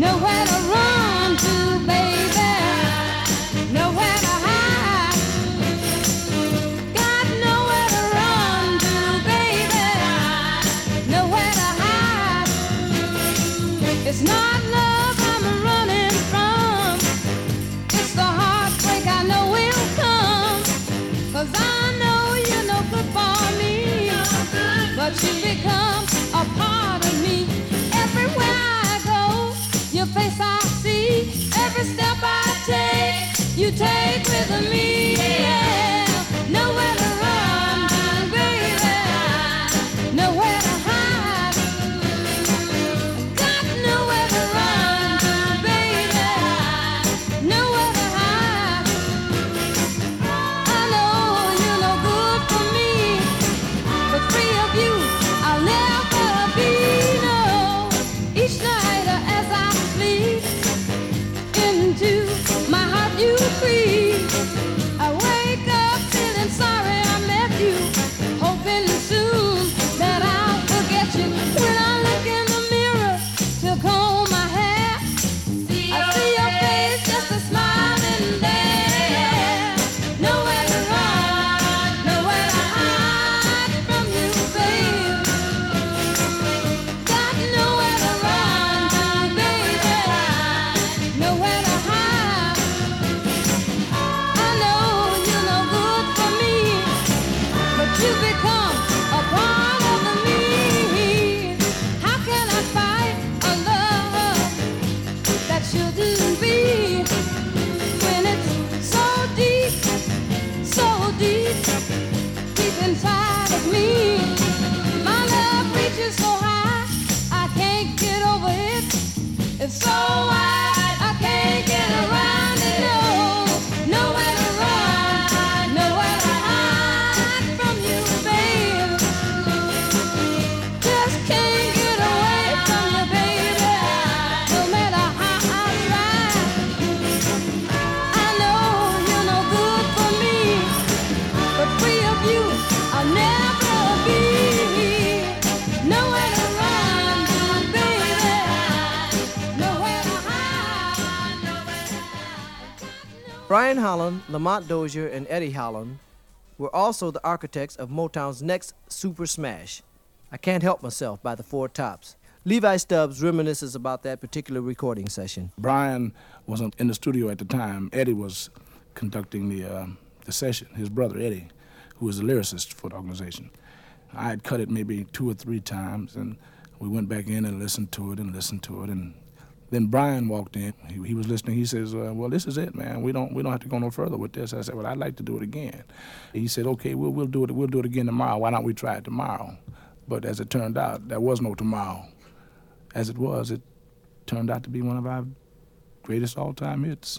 nowhere to run to, baby, nowhere to hide. Got nowhere to run to, baby, nowhere to hide. It's not love I'm running from, it's the heartbreak I know will come. 'Cause I know you're no good for me, but you become a part of me. Everywhere I go, your face I see. Every step I take, you take with me. Yeah. Nowhere to run to, baby, nowhere to hide. Got nowhere to run to, baby, nowhere to hide. I know you're no good for me, but free of you, I'll never be. No, each night as I sleep, into my heart you creep. I wake up feeling sorry I met you, hoping soon that I'll forget you. When I look in the mirror to comb my hair, I see your face, just a smiling there. Nowhere to run, nowhere to hide from you, babe. Got nowhere to run to, baby, nowhere to hide. I know you're no good for me, but you become a part of me. How can I fight a love that shouldn't be, when it's so deep, deep inside of me? My love reaches so high, I can't get over it. It's so wide, I can't get around it. No, nowhere to run, nowhere to hide from you, babe. Just can't get away from you, baby, no matter how I try. I know you're no good for me, but free of you, I'll never be. Nowhere to run to, baby, nowhere to hide, nowhere to hide. Brian Holland, Lamont Dozier, and Eddie Holland were also the architects of Motown's next super smash, I Can't Help Myself by the Four Tops. Levi Stubbs reminisces about that particular recording session. Brian wasn't in the studio at the time. Eddie was conducting the session, his brother Eddie, who was the lyricist for the organization. I had cut it maybe 2 or 3 times, and we went back in and listened to it, and then Brian walked in. He was listening. He says, well, this is it, man. We don't have to go no further with this. I said, well, I'd like to do it again. He said, okay, we'll do it. We'll do it again tomorrow. Why don't we try it tomorrow? But as it turned out, there was no tomorrow. As it was, it turned out to be one of our greatest all-time hits.